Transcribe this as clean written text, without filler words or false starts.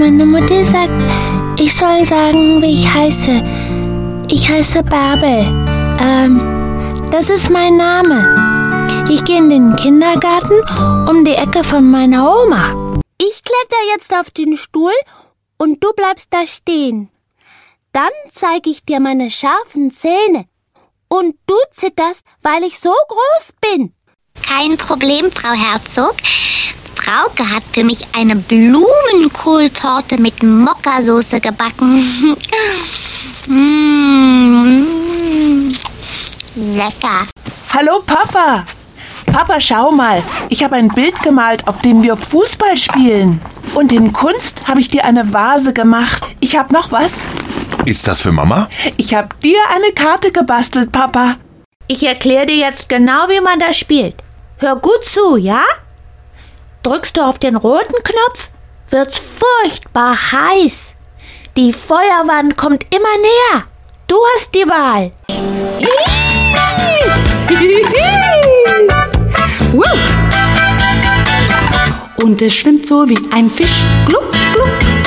Meine Mutter sagt, ich soll sagen, wie ich heiße. Ich heiße Bärbel. Das ist mein Name. Ich gehe in den Kindergarten um die Ecke von meiner Oma. Ich kletter jetzt auf den Stuhl und du bleibst da stehen. Dann zeige ich dir meine scharfen Zähne. Und du zitterst, weil ich so groß bin. Kein Problem, Frau Herzog. Frauke hat für mich eine Blumenkohltorte mit Mokkasoße gebacken. Lecker. Hallo Papa. Papa, schau mal. Ich habe ein Bild gemalt, auf dem wir Fußball spielen. Und in Kunst habe ich dir eine Vase gemacht. Ich habe noch was. Ist das für Mama? Ich habe dir eine Karte gebastelt, Papa. Ich erkläre dir jetzt genau, wie man das spielt. Hör gut zu, ja? Drückst du auf den roten Knopf, wird's furchtbar heiß. Die Feuerwand kommt immer näher. Du hast die Wahl. Und es schwimmt so wie ein Fisch. Gluck, gluck.